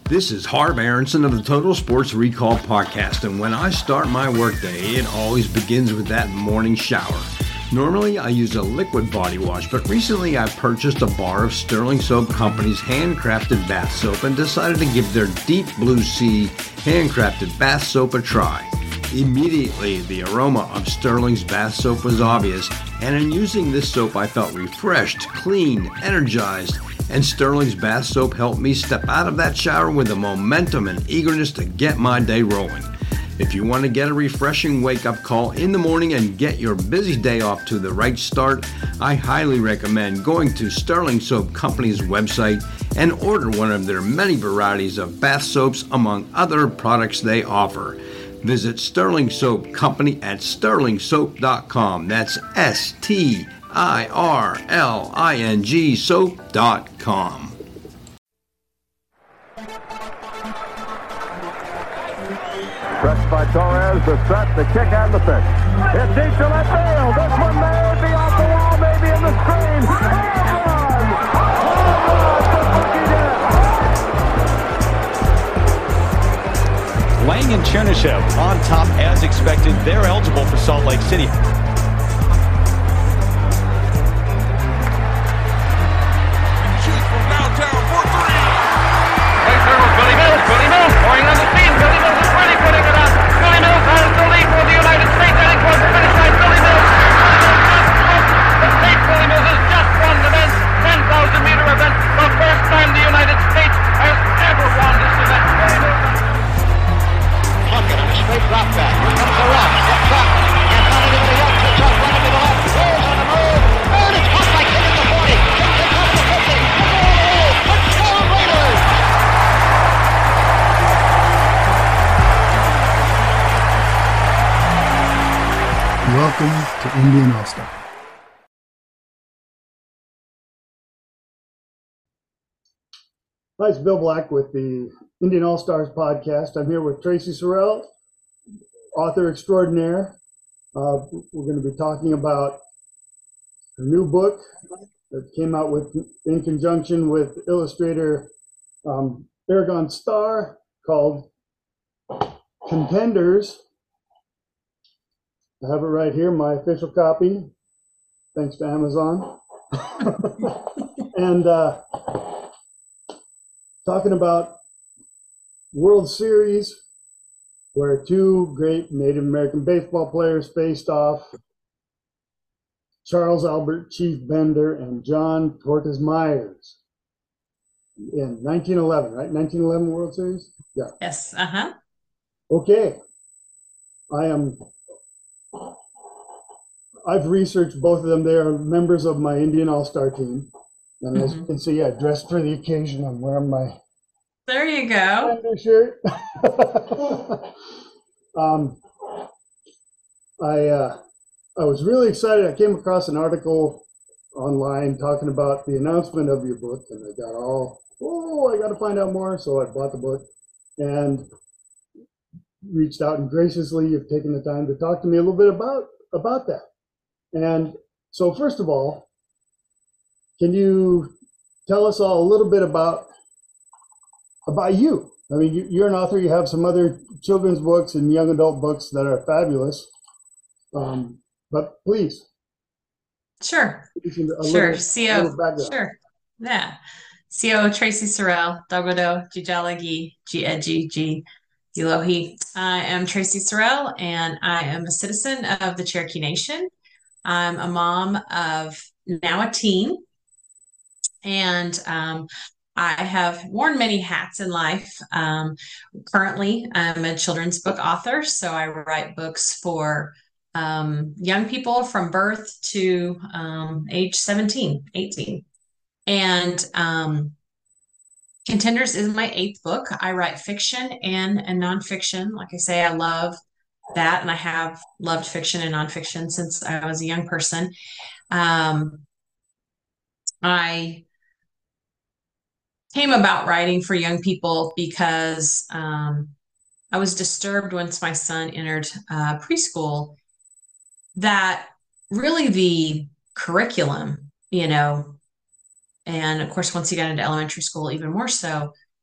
This is Harv Aronson of the Total Sports Recall Podcast, and when I start my workday, it always begins with that morning shower. Normally, I use a liquid body wash, but recently I purchased a bar of Sterling Soap Company's handcrafted bath soap and decided to give their Deep Blue Sea handcrafted bath soap a try. Immediately, the aroma of Sterling's bath soap was obvious, and in using this soap, I felt refreshed, clean, energized, and Sterling's bath soap helped me step out of that shower with the momentum and eagerness to get my day rolling. If you want to get a refreshing wake-up call in the morning and get your busy day off to the right start, I highly recommend going to Sterling Soap Company's website and order one of their many varieties of bath soaps among other products they offer. Visit Sterling Soap Company at sterlingsoap.com. That's STIRLING soap.com. Pressed by Torres, the set, the kick, and the pitch. It's deep to left field. This one may be off the wall, maybe in the screen. Home run! Home run for Bucky Dent! Lang and Chernishev on top as expected. They're eligible for Salt Lake City. Shoots from downtown for three. Right there with Billy Mills. Billy Mills pouring on the scene. Billy Mills is ready, putting it up. Billy Mills has the lead for the United States. Heading towards the finish line. Billy Mills. The state Billy Mills has just won the men's 10,000-meter event. The first time the United States has ever won this event. Billy Mills. Plunkett on a straight drop back. Here comes the rush. Up top. And not anybody else. It's up running to the left. Rolls on the move. And it's caught by King at the 40. King picks up the 50. Touchdown Raiders. Welcome to Indian All-Star. Hi, it's Bill Black with the Indian All-Stars podcast. I'm here with Tracy Sorrell, author extraordinaire. We're going to be talking about a new book that came out in conjunction with illustrator Aragon Starr called Contenders. I have it right here, my official copy, thanks to Amazon. And talking about World Series, where two great Native American baseball players faced off, Charles Albert Chief Bender and John Tortas Myers in 1911, right? 1911 World Series? Yeah. Yes, Okay. I've researched both of them. They are members of my Indian All-Star team. And as you can see, I dressed for the occasion. I'm wearing my there you go. Shirt. I was really excited. I came across an article online talking about the announcement of your book, and I got I got to find out more. So I bought the book and reached out, and graciously you've taken the time to talk to me a little bit about that. And so first of all, can you tell us all a little bit about you? I mean, you're an author. You have some other children's books and young adult books that are fabulous. But please. Sure. CO. Sure. Yeah. CO Tracy Sorrell, Dogodo, Jijalagi, G Elohi. I am Tracy Sorrell, and I am a citizen of the Cherokee Nation. I'm a mom of now a teen, and I have worn many hats in life. Currently, I'm a children's book author, so I write books for young people from birth to age 17, 18. And Contenders is my 8th book. I write fiction and nonfiction. Like I say, I love that, and I have loved fiction and nonfiction since I was a young person. I came about writing for young people because I was disturbed once my son entered preschool that really the curriculum, and of course, once he got into elementary school, even more so,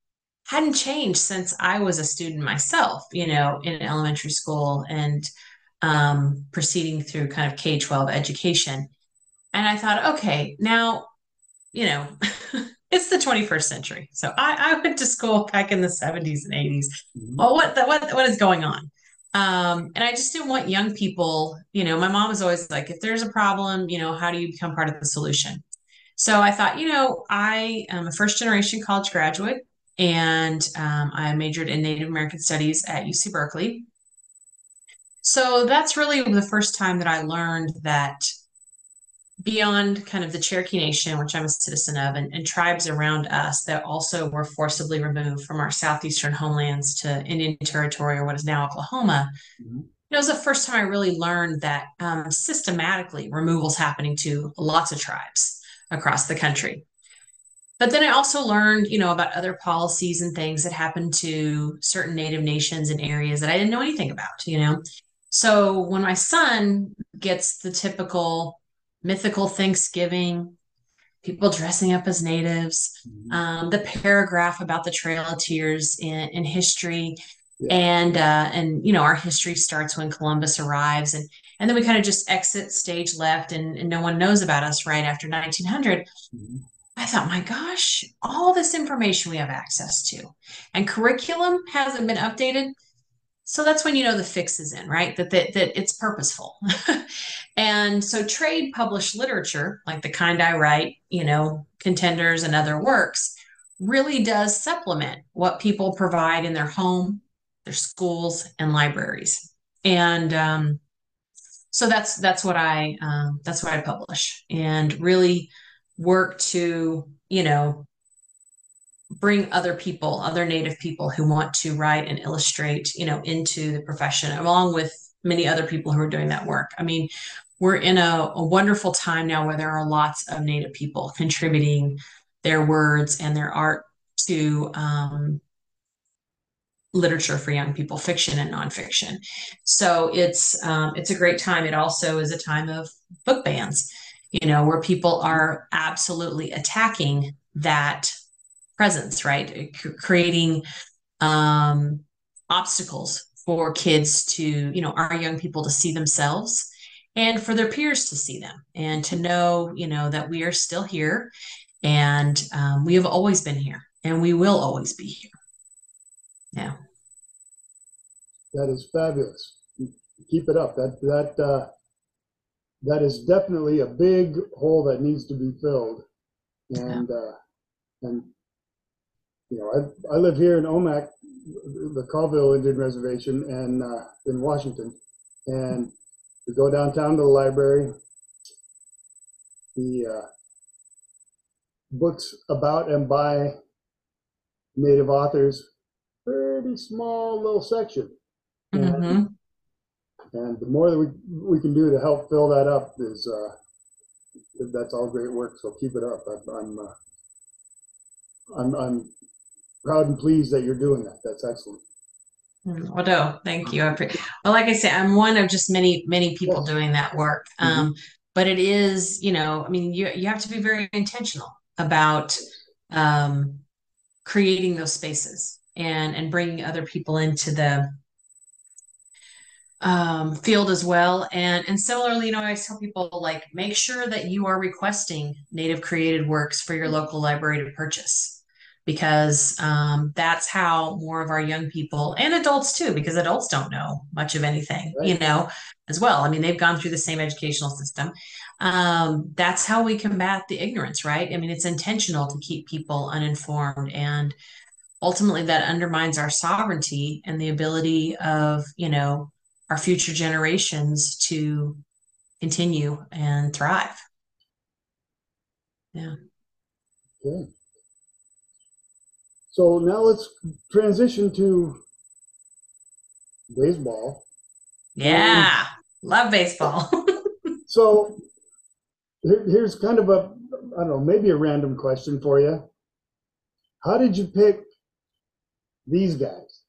hadn't changed since I was a student myself, in elementary school and proceeding through kind of K-12 education. And I thought, okay, now, it's the 21st century. So I went to school back in the 70s and 80s. Well, what is going on? And I just didn't want young people, my mom was always like, if there's a problem, how do you become part of the solution? So I thought, I am a first generation college graduate and I majored in Native American Studies at UC Berkeley. So that's really the first time that I learned that beyond kind of the Cherokee Nation, which I'm a citizen of, and tribes around us that also were forcibly removed from our southeastern homelands to Indian Territory or what is now Oklahoma. It was the first time I really learned that systematically removal's happening to lots of tribes across the country. But then I also learned, about other policies and things that happen to certain Native nations and areas that I didn't know anything about. So when my son gets the typical mythical Thanksgiving, people dressing up as natives, the paragraph about the Trail of Tears in history, and our history starts when Columbus arrives, and then we kind of just exit stage left, and no one knows about us right after 1900. I thought, my gosh, all this information we have access to, and curriculum hasn't been updated. So that's when the fix is in, right? That it's purposeful. And so trade published literature, like the kind I write, Contenders and other works, really does supplement what people provide in their home, their schools, and libraries. And so that's what I publish, and really work to bring other people, other Native people who want to write and illustrate, into the profession, along with many other people who are doing that work. I mean, we're in a wonderful time now where there are lots of Native people contributing their words and their art to literature for young people, fiction and nonfiction. So it's a great time. It also is a time of book bans, where people are absolutely attacking that presence, right? Creating obstacles for kids to, our young people to see themselves and for their peers to see them and to know, that we are still here and we have always been here and we will always be here. Yeah. That is fabulous. Keep it up. That is definitely a big hole that needs to be filled. And I live here in Omak, the Colville Indian Reservation, and in Washington, and we go downtown to the library. The books about and by Native authors, pretty small little section. And the more that we can do to help fill that up is that's all great work. So keep it up. I'm proud and pleased that you're doing that. That's excellent. Well, no, thank you. Well, like I said, I'm one of just many people doing that work. But it is, you have to be very intentional about creating those spaces and bringing other people into the field as well. And similarly, I tell people, like, make sure that you are requesting Native created works for your local library to purchase, because that's how more of our young people and adults too, because adults don't know much of anything, right, as well. I mean, they've gone through the same educational system. That's how we combat the ignorance, right? I mean, it's intentional to keep people uninformed, and ultimately that undermines our sovereignty and the ability of, our future generations to continue and thrive. Yeah. Okay. So now let's transition to baseball. Yeah, love baseball. So here's kind of I don't know, maybe a random question for you. How did you pick these guys?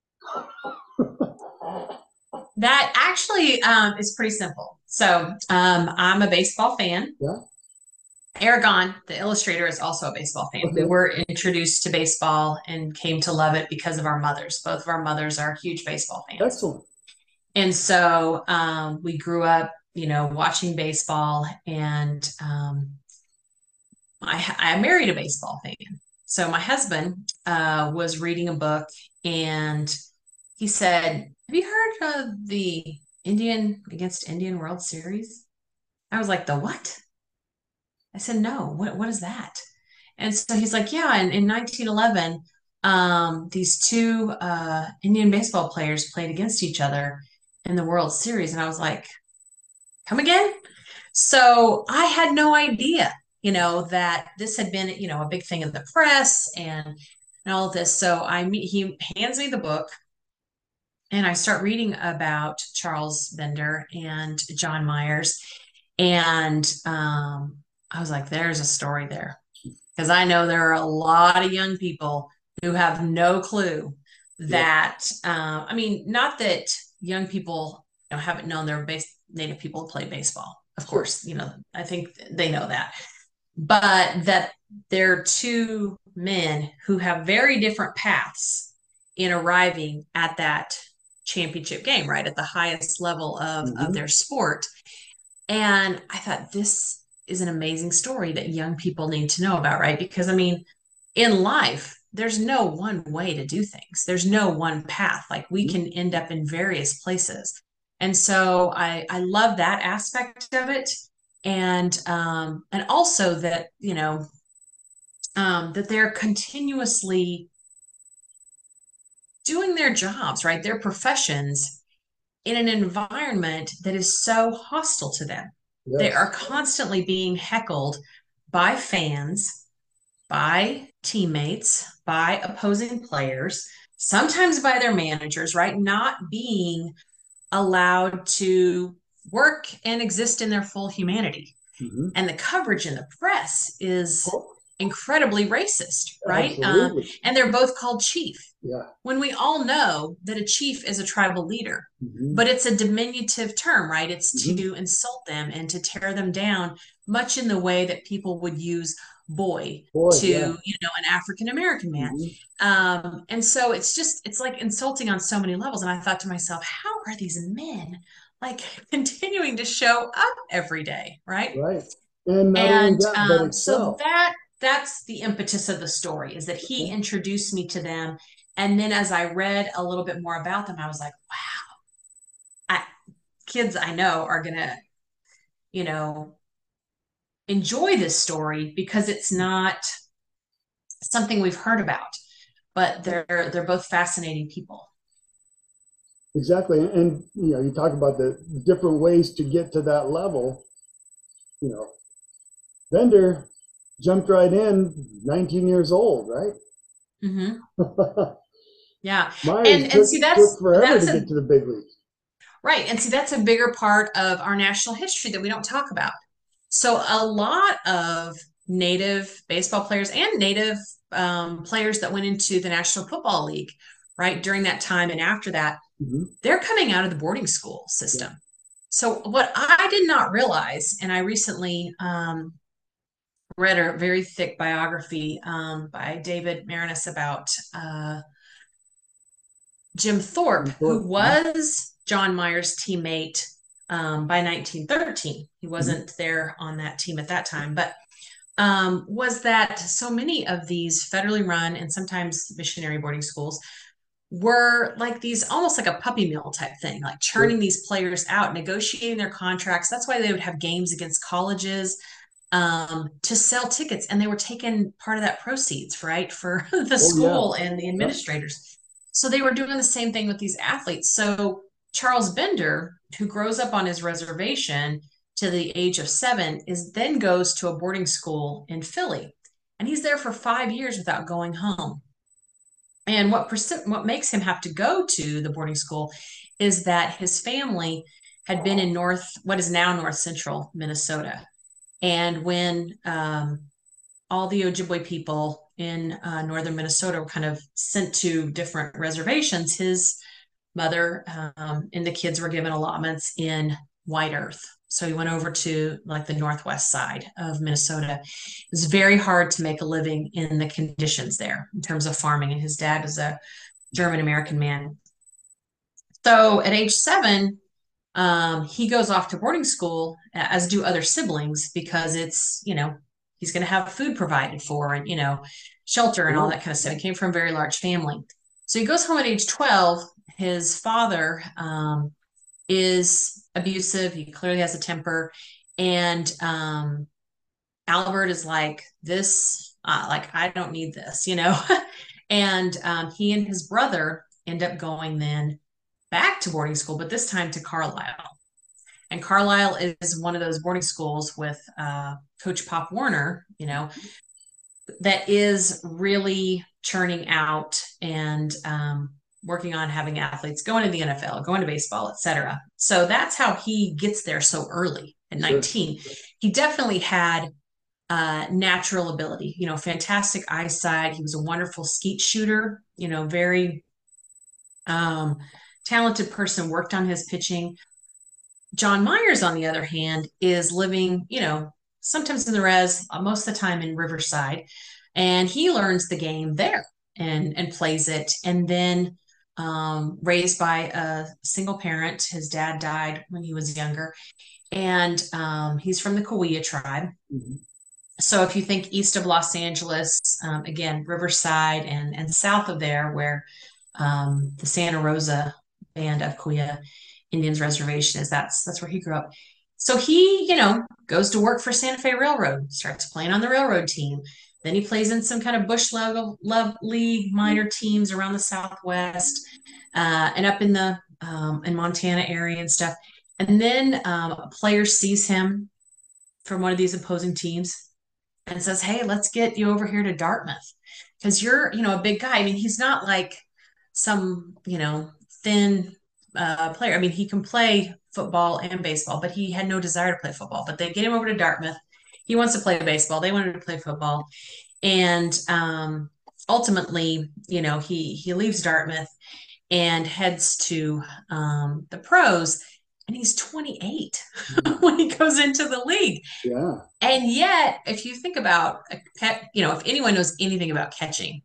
That actually is pretty simple. So I'm a baseball fan. Yeah. Aragon, the illustrator, is also a baseball fan. Okay. We were introduced to baseball and came to love it because of our mothers. Both of our mothers are huge baseball fans. Excellent. And so we grew up, watching baseball, and I married a baseball fan. So my husband was reading a book, and he said, "Have you heard of the Indian against Indian World Series?" I was like, "The what?" I said, "No, what is that?" And so he's like, "Yeah, in 1911, these two Indian baseball players played against each other in the World Series." And I was like, "Come again?" So I had no idea, that this had been, a big thing in the press and all of this. So he hands me the book, and I start reading about Charles Bender and John Myers. And I was like, there's a story there. Because I know there are a lot of young people who have no clue that, not that young people haven't known their Native people play baseball. Of course, I think they know that. But that they're two men who have very different paths in arriving at that championship game, right? At the highest level of their sport. And I thought, this is an amazing story that young people need to know about, right? Because in life, there's no one way to do things. There's no one path. Like, we can end up in various places. And so I love that aspect of it. And also that, that they're continuously doing their jobs, right? Their professions in an environment that is so hostile to them. Yes. They are constantly being heckled by fans, by teammates, by opposing players, sometimes by their managers, right? Not being allowed to work and exist in their full humanity. And the coverage in the press is incredibly racist, right? And they're both called chief. Yeah. When we all know that a chief is a tribal leader, but it's a diminutive term, right? It's to insult them and to tear them down, much in the way that people would use boy to, an African-American man. And so it's like insulting on so many levels. And I thought to myself, how are these men like continuing to show up every day, right? Right. And not only that, but excel. So that's the impetus of the story, is that he introduced me to them. And then as I read a little bit more about them, I was like, wow, kids I know are going to, enjoy this story, because it's not something we've heard about, but they're both fascinating people. Exactly. And, you talk about the different ways to get to that level. Bender jumped right in, 19 years old, right? Yeah. Myers and see, took forever to get to the big leagues. Right. And see, that's a bigger part of our national history that we don't talk about. So a lot of Native baseball players and Native players that went into the National Football League, right, during that time and after that, they're coming out of the boarding school system. So what I did not realize, and I recently read a very thick biography by David Marinus about Jim Thorpe, who was John Myers' teammate by 1913. He wasn't there on that team at that time, but was that so many of these federally run and sometimes missionary boarding schools were like these, almost like a puppy mill type thing, like churning these players out, negotiating their contracts. That's why they would have games against colleges to sell tickets, and they were taking part of that proceeds, right, for the school and the administrators. So they were doing the same thing with these athletes. So Charles Bender, who grows up on his reservation to the age of 7, then goes to a boarding school in Philly, and he's there for 5 years without going home. And what makes him have to go to the boarding school is that his family had been in what is now North Central Minnesota. And when all the Ojibwe people in northern Minnesota were kind of sent to different reservations, his mother and the kids were given allotments in White Earth, So he went over to like the northwest side of Minnesota. It was very hard to make a living in the conditions there in terms of farming. And his dad was a German American man. So at age 7, he goes off to boarding school, as do other siblings, because it's, he's going to have food provided for and, shelter and all that kind of stuff. He came from a very large family. So he goes home at age 12. His father is abusive. He clearly has a temper. And Albert is like, this, I don't need this, And he and his brother end up going then back to boarding school, but this time to Carlisle. And Carlisle is one of those boarding schools with Coach Pop Warner, that is really churning out and working on having athletes going to the NFL, going to baseball, etc. So that's how he gets there so early at 19. Sure. He definitely had natural ability, fantastic eyesight. He was a wonderful skeet shooter, very talented person, worked on his pitching. John Myers, on the other hand, is living, sometimes in the res, most of the time in Riverside, and he learns the game there and plays it. And then raised by a single parent. His dad died when he was younger, and he's from the Cahuilla tribe. Mm-hmm. So if you think east of Los Angeles, again, Riverside and south of there, where the Santa Rosa Band of Cahuilla Indians Reservation is, that's where he grew up. So he, goes to work for Santa Fe Railroad, starts playing on the railroad team. Then he plays in some kind of bush league minor teams around the Southwest and up in the in Montana area and stuff. And then a player sees him from one of these opposing teams and says, hey, let's get you over here to Dartmouth because you're, a big guy. I mean, he's not like some, thin player. I mean, he can play football and baseball, but he had no desire to play football. But they get him over to Dartmouth. He wants to play baseball. They wanted to play football. And ultimately, he leaves Dartmouth and heads to the pros. And he's 28 when he goes into the league. Yeah. And yet, if you think about if anyone knows anything about catching,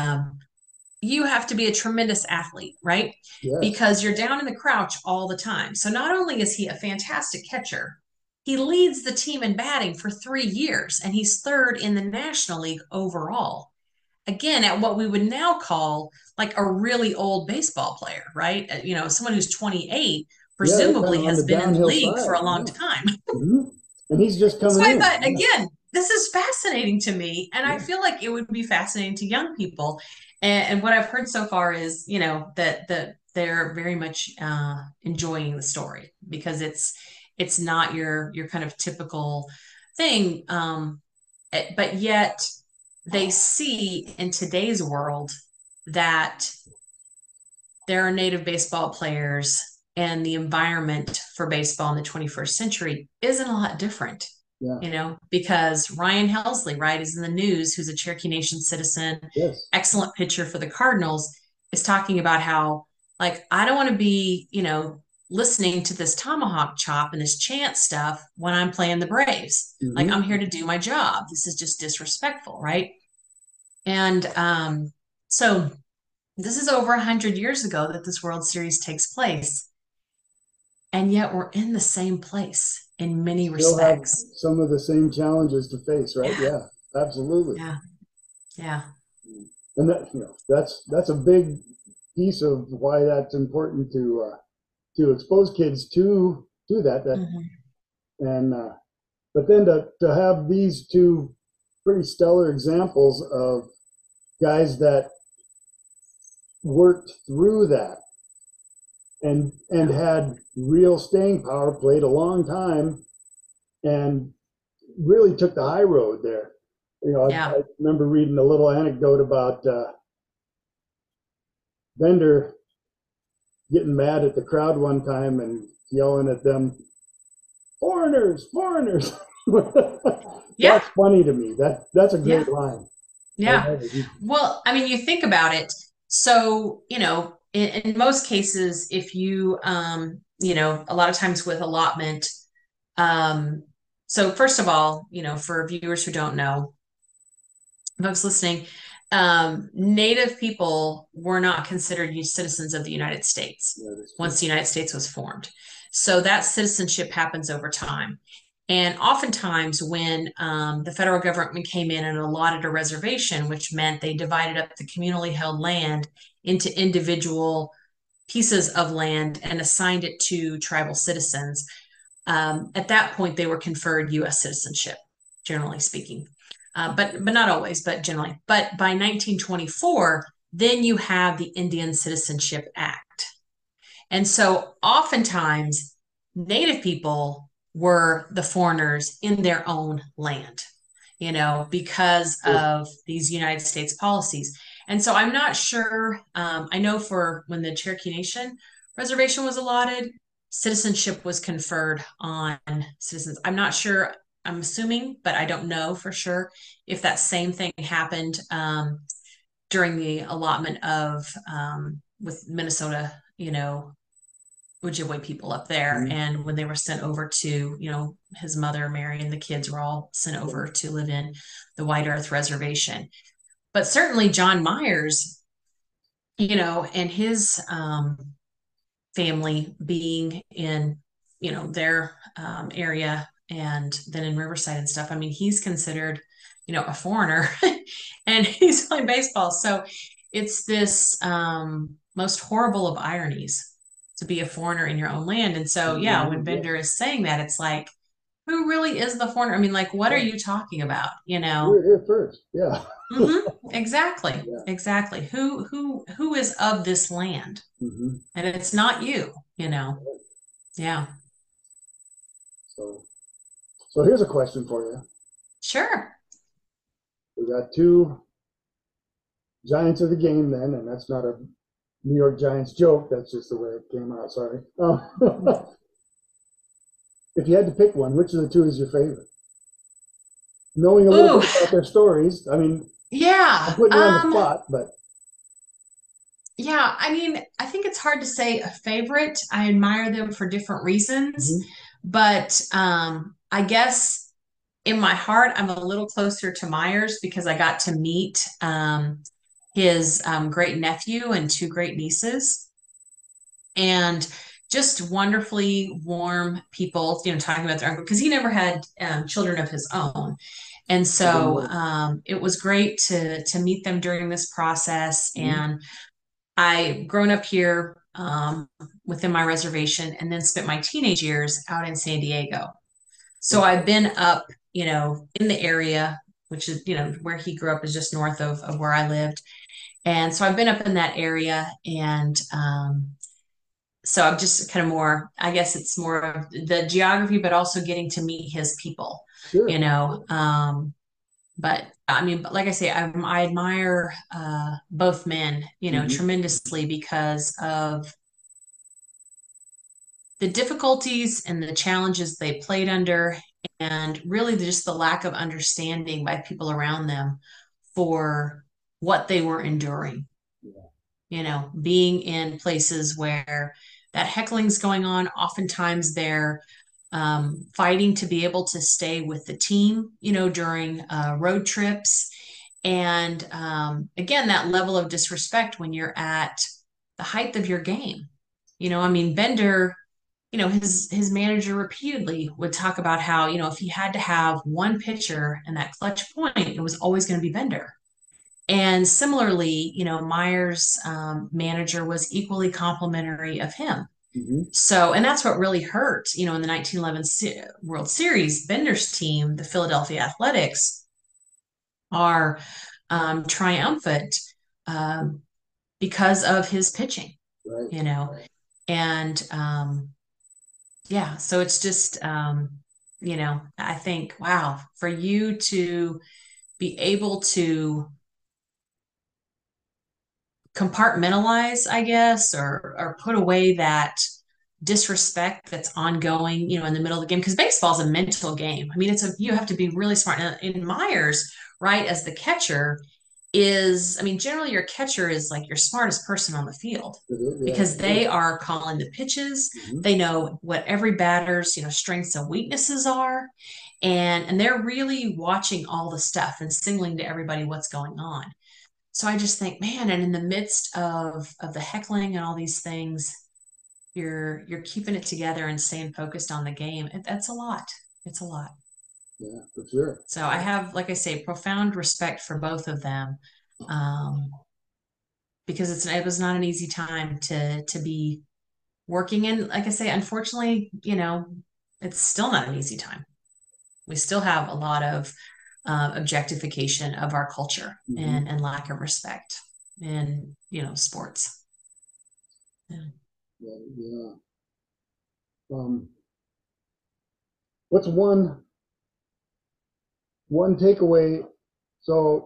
you have to be a tremendous athlete, right? Yes. Because you're down in the crouch all the time. So not only is he a fantastic catcher, he leads the team in batting for 3 years, and he's third in the National League overall. Again, at what we would now call like a really old baseball player, right? Someone who's 28 presumably has been in the league for a long time. Mm-hmm. And he's just coming in. So I thought, again, this is fascinating to me. And I feel like it would be fascinating to young people. And what I've heard so far is, that they're very much enjoying the story because it's not your kind of typical thing. But yet they see in today's world that there are native baseball players and the environment for baseball in the 21st century isn't a lot different, because Ryan Helsley, right, is in the news, who's a Cherokee Nation citizen, yes, excellent pitcher for the Cardinals, is talking about how, like, I don't want to be, listening to this tomahawk chop and this chant stuff when I'm playing the Braves. Mm-hmm. Like, I'm here to do my job. This is just disrespectful, right? And so this is over 100 years ago that this World Series takes place. And yet we're in the same place in many respects. Have some of the same challenges to face, right? Yeah, absolutely. Yeah. And that's a big piece of why that's important to expose kids to that. Mm-hmm. And but then to have these two pretty stellar examples of guys that worked through that and had real staying power, played a long time, and really took the high road there. I remember reading a little anecdote about Bender getting mad at the crowd one time and yelling at them, foreigners. Yeah. That's funny to me. That's a great line. Yeah. Well, I mean, you think about it. So, in most cases, if you, a lot of times with allotment, So first of all, for viewers who don't know, folks listening, Native people were not considered citizens of the United States once the United States was formed. So that citizenship happens over time. And oftentimes, when the federal government came in and allotted a reservation, which meant they divided up the communally held land into individual pieces of land and assigned it to tribal citizens, at that point, they were conferred U.S. citizenship, generally speaking. But not always, but generally. But by 1924, then you have the Indian Citizenship Act. And so oftentimes, Native people were the foreigners in their own land, because of these United States policies. And so I'm not sure. I know for when the Cherokee Nation reservation was allotted, citizenship was conferred on citizens. I'm not sure. I'm assuming, but I don't know for sure if that same thing happened during the allotment of with Minnesota, Ojibwe people up there. Mm-hmm. And when they were sent over to, his mother, Mary, and the kids were all sent over to live in the White Earth Reservation. But certainly John Myers, and his family being in, their area and then in Riverside and stuff. I mean, he's considered, a foreigner and he's playing baseball. So it's this most horrible of ironies to be a foreigner in your own land. And so, when Bender is saying that, it's like, who really is the foreigner? I mean, like, what are you talking about? You're here first. Yeah. Mm-hmm. Exactly. Yeah. Exactly. Who is of this land? Mm-hmm. And it's not you, Yeah. So here's a question for you. Sure. We got two giants of the game then, and that's not a New York Giants joke. That's just the way it came out. Sorry. If you had to pick one, which of the two is your favorite? Knowing a little bit about their stories, I mean, I'm putting you on the spot, but. Yeah, I mean, I think it's hard to say a favorite. I admire them for different reasons, mm-hmm. But I guess in my heart, I'm a little closer to Myers because I got to meet his great nephew and two great nieces, and just wonderfully warm people, talking about their uncle, because he never had children of his own. And so it was great to meet them during this process. Mm-hmm. And I grown up here within my reservation and then spent my teenage years out in San Diego. So I've been up, in the area, which is, where he grew up is just north of where I lived. And so I've been up in that area, and so I'm just kind of more, I guess it's more of the geography, but also getting to meet his people, sure. But I mean, like I say, I admire both men, mm-hmm. tremendously because of the difficulties and the challenges they played under, and really just the lack of understanding by people around them for what they were enduring. Yeah. Being in places where that heckling's going on, oftentimes they're fighting to be able to stay with the team, during road trips. And again, that level of disrespect when you're at the height of your game. I mean, Bender, his manager repeatedly would talk about how, if he had to have one pitcher in that clutch point, it was always going to be Bender. And similarly, Myers' manager was equally complimentary of him. Mm-hmm. So, and that's what really hurt, in the 1911 World Series, Bender's team, the Philadelphia Athletics, are triumphant because of his pitching, right. And so it's just, I think, wow, for you to be able to compartmentalize, I guess, or put away that disrespect that's ongoing, in the middle of the game, because baseball is a mental game. I mean, you have to be really smart. In Myers, right, as the catcher, is, I mean, generally your catcher is like your smartest person on the field because they are calling the pitches. They know what every batter's, strengths and weaknesses are. And they're really watching all the stuff and signaling to everybody what's going on. So I just think, man, and in the midst of the heckling and all these things, you're keeping it together and staying focused on the game. That's a lot. It's a lot. Yeah, for sure. So I have, like I say, profound respect for both of them, because it was not an easy time to be working in. Like I say, unfortunately, it's still not an easy time. We still have a lot of objectification of our culture and lack of respect in sports. Yeah. What's one takeaway? So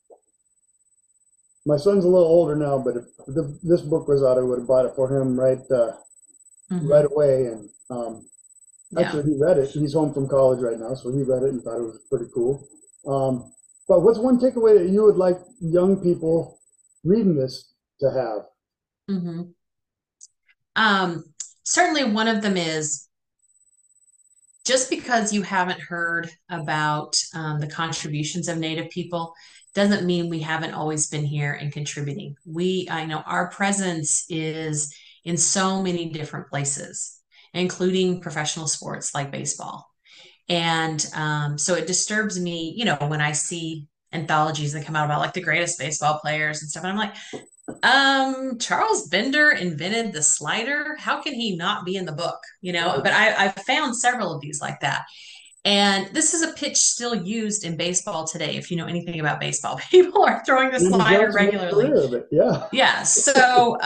my son's a little older now, but if this book was out, I would have bought it for him right away. And actually, he read it. He's home from college right now, so he read it and thought it was pretty cool. But what's one takeaway that you would like young people reading this to have? Certainly one of them is, just because you haven't heard about the contributions of Native people doesn't mean we haven't always been here and contributing. I know our presence is in so many different places, including professional sports like baseball. And so it disturbs me, when I see anthologies that come out about like the greatest baseball players and stuff. And I'm like, Charles Bender invented the slider. How can he not be in the book? But I've found several of these like that. And this is a pitch still used in baseball today. If you know anything about baseball, people are throwing the slider regularly. Yeah. So,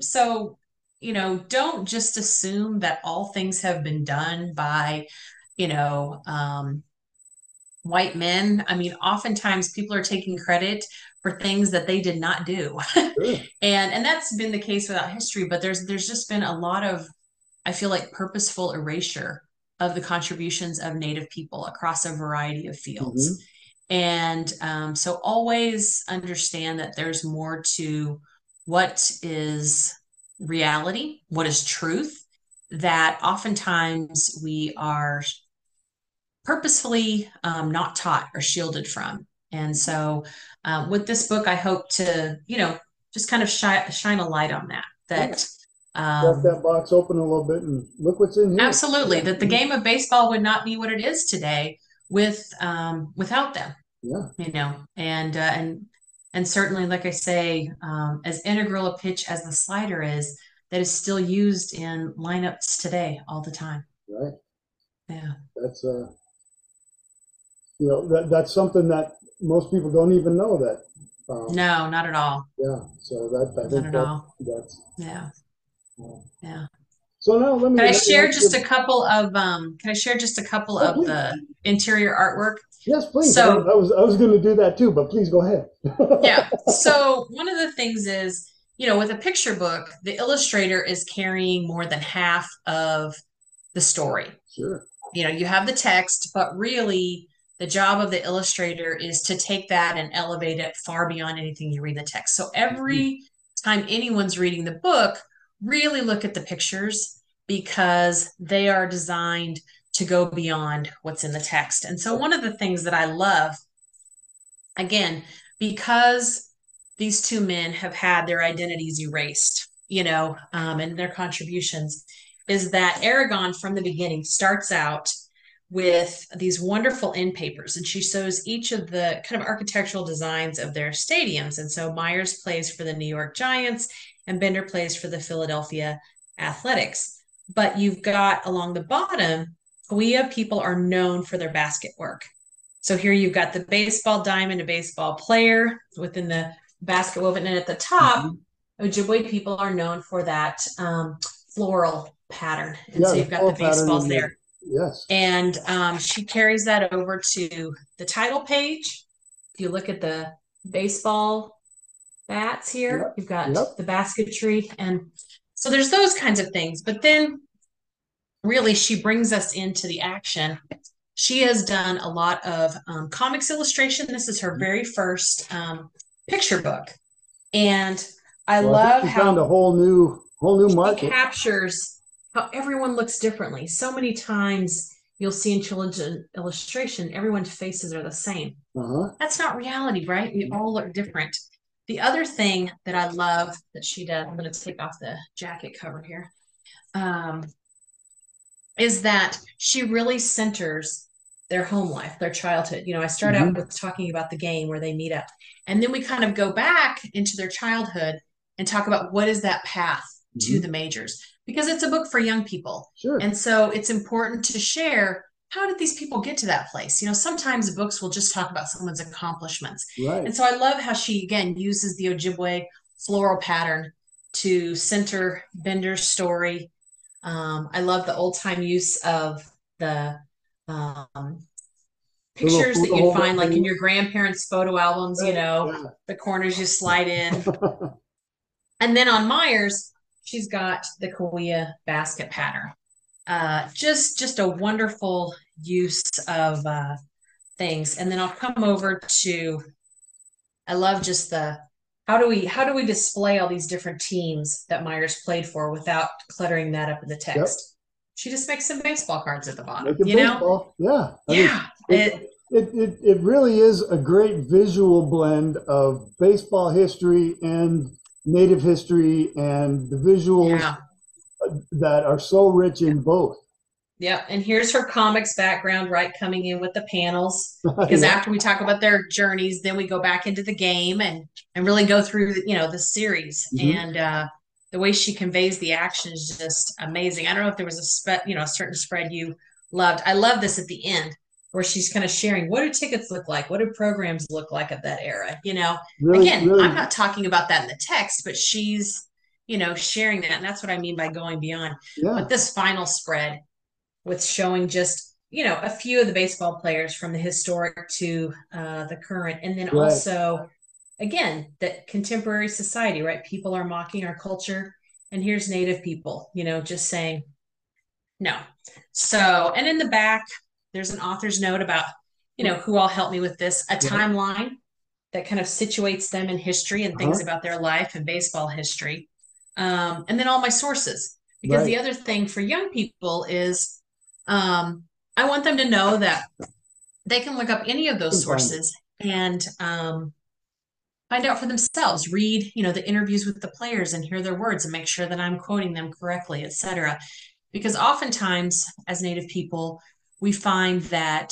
don't just assume that all things have been done by, white men. I mean, oftentimes people are taking credit for things that they did not do. Sure. and that's been the case without history, but there's just been a lot of, I feel like, purposeful erasure of the contributions of Native people across a variety of fields. And so always understand that there's more to what is reality, what is truth, that oftentimes we are purposefully not taught or shielded from. And so with this book, I hope to, just kind of shine a light on that. Crack that box open a little bit and look what's in here. Absolutely. That the game of baseball would not be what it is today without them. Yeah. And certainly, like I say, as integral a pitch as the slider is, that is still used in lineups today all the time. Right. Yeah. That's that's something that most people don't even know that. No, not at all. Yeah. So that's yeah. Yeah. So now let me. Can I share just a couple of the interior artwork? Yes, please. So I was going to do that too, but please go ahead. Yeah. So one of the things is, with a picture book, the illustrator is carrying more than half of the story. Sure. You have the text, but really the job of the illustrator is to take that and elevate it far beyond anything you read in the text. So every time anyone's reading the book, really look at the pictures, because they are designed to go beyond what's in the text. And so one of the things that I love, again, because these two men have had their identities erased, and their contributions, is that Aragon from the beginning starts out with these wonderful end papers, and she shows each of the kind of architectural designs of their stadiums. And so Myers plays for the New York Giants and Bender plays for the Philadelphia Athletics. But you've got along the bottom, Cahuilla people are known for their basket work. So here you've got the baseball diamond, a baseball player within the basket woven, and at the top, Ojibwe people are known for that floral pattern. And so you've got the baseballs there. Yes. And she carries that over to the title page. If you look at the baseball bats here, you've got the basketry. And so there's those kinds of things. But then really she brings us into the action. She has done a lot of comics illustration. This is her very first picture book. And I Well, love you how found a whole new market. it captures how everyone looks differently. So many times you'll see in children's illustration, everyone's faces are the same. That's not reality, right? We all look different. The other thing that I love that she does, I'm going to take off the jacket cover here, is that she really centers their home life, their childhood. You know, I start out with talking about the game where they meet up, and then we kind of go back into their childhood and talk about what is that path to the majors, because it's a book for young people. Sure. And so it's important to share, how did these people get to that place? You know, sometimes books will just talk about someone's accomplishments. Right. And so I love how she, again, uses the Ojibwe floral pattern to center Bender's story. I love the old-time use of the pictures that you'd find like in your grandparents' photo albums, you know, the corners you slide in. And then on Myers, she's got the Cahuilla basket pattern. Just a wonderful use of things. And then I'll come over to, I love just the, how do we display all these different teams that Myers played for without cluttering that up in the text? Yep. She just makes some baseball cards at the bottom, you know? Yeah. Yeah. It really is a great visual blend of baseball history and Native history and the visuals that are so rich in both. Yeah, and here's her comics background, right, coming in with the panels. Because after we talk about their journeys, then we go back into the game and really go through, you know, the series. And the way she conveys the action is just amazing. I don't know if there was a certain spread you loved. I love this at the end where she's kind of sharing, what do tickets look like? What do programs look like of that era? You know, really, I'm not talking about that in the text, but she's, you know, sharing that. And that's what I mean by going beyond. Yeah. But this final spread with showing just, you know, a few of the baseball players from the historic to the current. And then also, again, that contemporary society, right? People are mocking our culture. And here's Native people, you know, just saying no. So, and in the back, there's an author's note about, you know, who all helped me with this, a timeline that kind of situates them in history and things about their life and baseball history. And then all my sources, because the other thing for young people is I want them to know that they can look up any of those sources and find out for themselves, read, you know, the interviews with the players and hear their words and make sure that I'm quoting them correctly, etc. Because oftentimes as Native people, we find that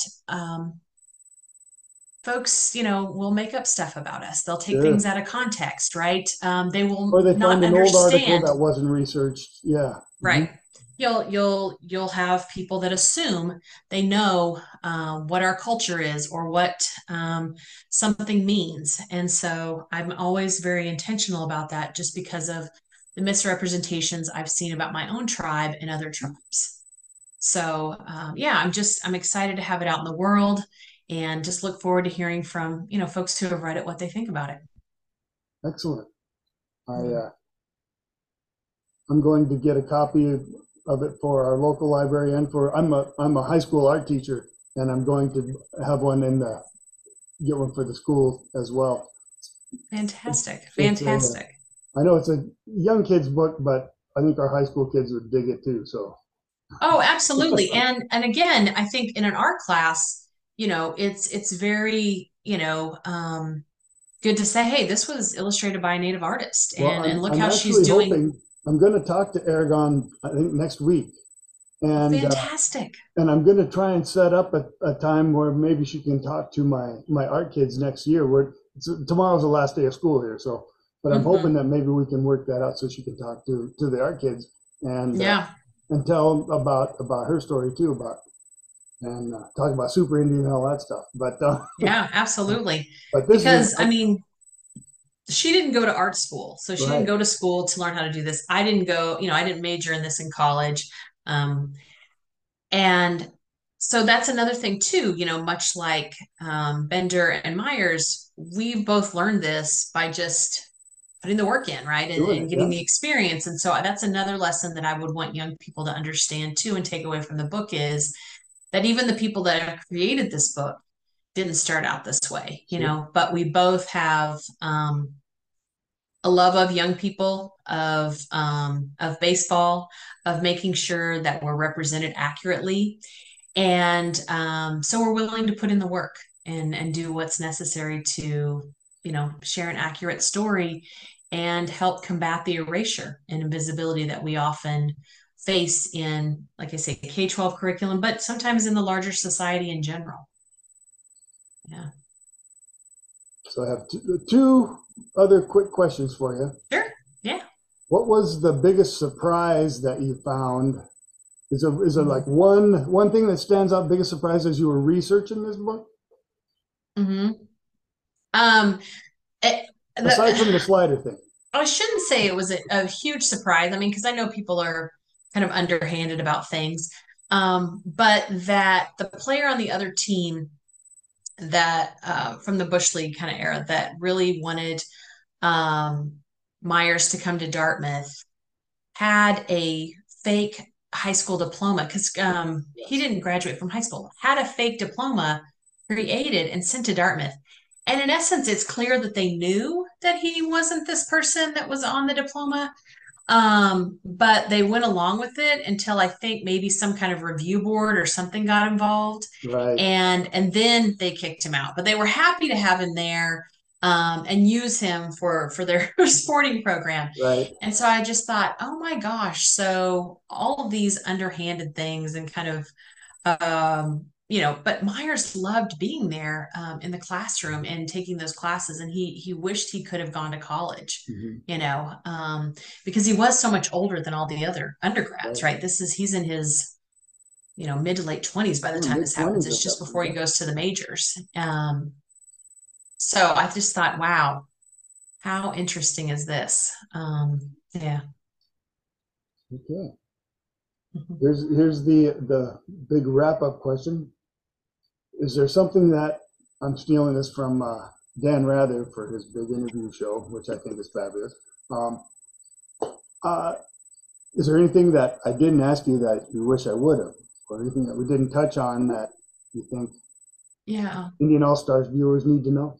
folks, you know, will make up stuff about us. They'll take things out of context, right? They will or they not find an understand. old article that wasn't researched. Yeah. Right. You'll have people that assume they know what our culture is or what something means. And so I'm always very intentional about that just because of the misrepresentations I've seen about my own tribe and other tribes. So I'm excited to have it out in the world and just look forward to hearing from, you know, folks who have read it, what they think about it. Excellent. I'm going to get a copy of it for our local library and I'm a high school art teacher, and I'm going to have one get one for the school as well. Fantastic. I know it's a young kid's book, but I think our high school kids would dig it too. So. Oh, absolutely. And again, I think in an art class, you know, it's very, you know, good to say, hey, this was illustrated by a Native artist, and look how she's doing. I'm going to talk to Aragon, I think, next week. And fantastic. And I'm going to try and set up a time where maybe she can talk to my art kids next year. Tomorrow's the last day of school here, so. But I'm hoping that maybe we can work that out so she can talk to the art kids and tell about her story too, and talk about Super Indian and all that stuff. But yeah, absolutely. But because I mean, she didn't go to art school, so she didn't go to school to learn how to do this. I didn't go, you know, I didn't major in this in college, and so that's another thing too. You know, much like Bender and Myers, we've both learned this by just putting the work in, right? And getting the experience. And so that's another lesson that I would want young people to understand too and take away from the book is that even the people that have created this book, didn't start out this way, but we both have a love of young people, of baseball, of making sure that we're represented accurately. And so we're willing to put in the work and do what's necessary to, share an accurate story and help combat the erasure and invisibility that we often face in, like I say, K-12 curriculum, but sometimes in the larger society in general. Yeah. So I have two other quick questions for you. Sure. Yeah. What was the biggest surprise that you found? Is there like one thing that stands out, biggest surprise as you were researching this book? Mm-hmm. Aside from the slider thing. I shouldn't say it was a huge surprise. I mean, because I know people are kind of underhanded about things. But that the player on the other team that from the Bush League kind of era that really wanted Myers to come to Dartmouth had a fake high school diploma because he didn't graduate from high school, had a fake diploma created and sent to Dartmouth. And in essence, it's clear that they knew that he wasn't this person that was on the diploma. But they went along with it until I think maybe some kind of review board or something got involved. Right. And then they kicked him out. But they were happy to have him there and use him for their sporting program. Right. And so I just thought, oh my gosh, so all of these underhanded things and kind of but Myers loved being there in the classroom and taking those classes. And he wished he could have gone to college, because he was so much older than all the other undergrads, right? He's in his, mid to late 20s by the time this happens. It's just before he goes to the majors. So I just thought, wow, how interesting is this? Yeah. Okay. Here's the big wrap-up question. Is there something that I'm stealing this from Dan Rather for his big interview show, which I think is fabulous? Is there anything that I didn't ask you that you wish I would have, or anything that we didn't touch on that you think Indian All-Stars viewers need to know?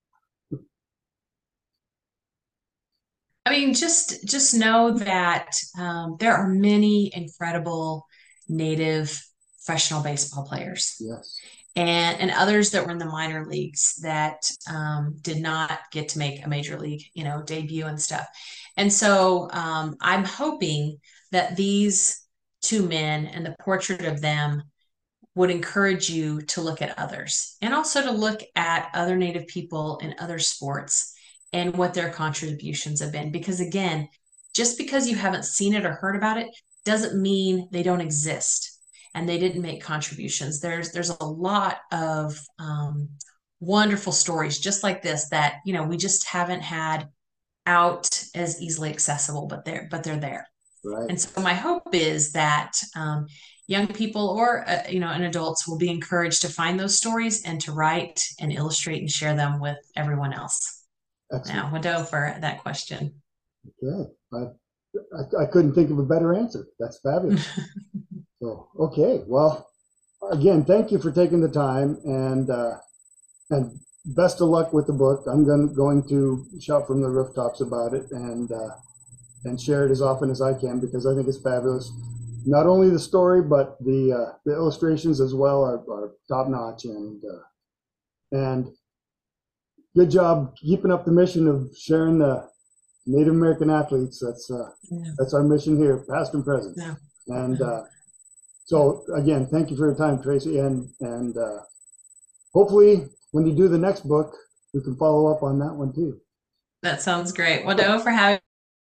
I mean, just know that there are many incredible Native professional baseball players. Yes. And others that were in the minor leagues that did not get to make a major league, debut and stuff. And so I'm hoping that these two men and the portrait of them would encourage you to look at others and also to look at other Native people in other sports and what their contributions have been. Because again, just because you haven't seen it or heard about it doesn't mean they don't exist and they didn't make contributions. There's a lot of wonderful stories just like this that, we just haven't had out as easily accessible, but they're there. Right. And so my hope is that young people or, and adults will be encouraged to find those stories and to write and illustrate and share them with everyone else. Excellent. Now, Wado, for that question. Okay. I couldn't think of a better answer. That's fabulous. So, okay. Well, again, thank you for taking the time and best of luck with the book. I'm going to shout from the rooftops about it and share it as often as I can because I think it's fabulous. Not only the story, but the illustrations as well are top notch and good job keeping up the mission of sharing the Native American athletes. That's our mission here, past and present. Yeah. And so again, thank you for your time, Tracy, and hopefully when you do the next book, we can follow up on that one too. That sounds great. Wado, for having.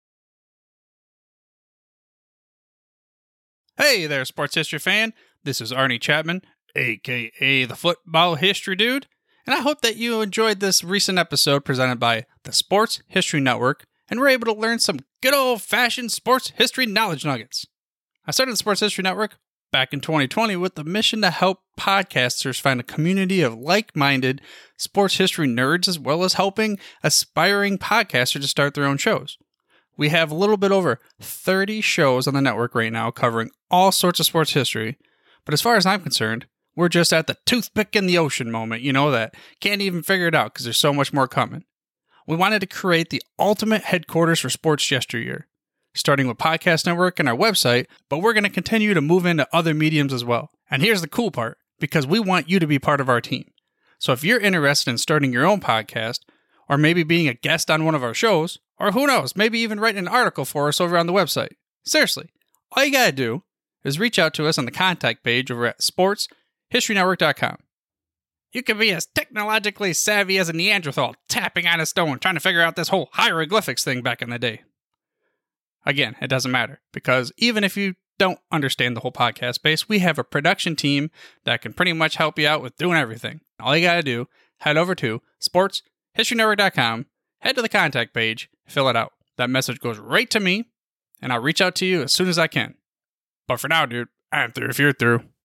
Hey there, sports history fan. This is Arnie Chapman, aka the Football History Dude, and I hope that you enjoyed this recent episode presented by the Sports History Network and were able to learn some good old-fashioned sports history knowledge nuggets. I started the Sports History Network back in 2020 with the mission to help podcasters find a community of like-minded sports history nerds as well as helping aspiring podcasters to start their own shows. We have a little bit over 30 shows on the network right now covering all sorts of sports history, but as far as I'm concerned, We're just at the toothpick in the ocean moment, that can't even figure it out because there's so much more coming. We wanted to create the ultimate headquarters for sports yesteryear, starting with Podcast Network and our website, but we're going to continue to move into other mediums as well. And here's the cool part, because we want you to be part of our team. So if you're interested in starting your own podcast, or maybe being a guest on one of our shows, or who knows, maybe even writing an article for us over on the website. Seriously, all you gotta do is reach out to us on the contact page over at sportshistorynetwork.com. You can be as technologically savvy as a Neanderthal tapping on a stone trying to figure out this whole hieroglyphics thing back in the day. Again, it doesn't matter, because even if you don't understand the whole podcast space, we have a production team that can pretty much help you out with doing everything. All you gotta do, head over to sportshistorynetwork.com, head to the contact page, fill it out. That message goes right to me, and I'll reach out to you as soon as I can. But for now, dude, I'm through if you're through.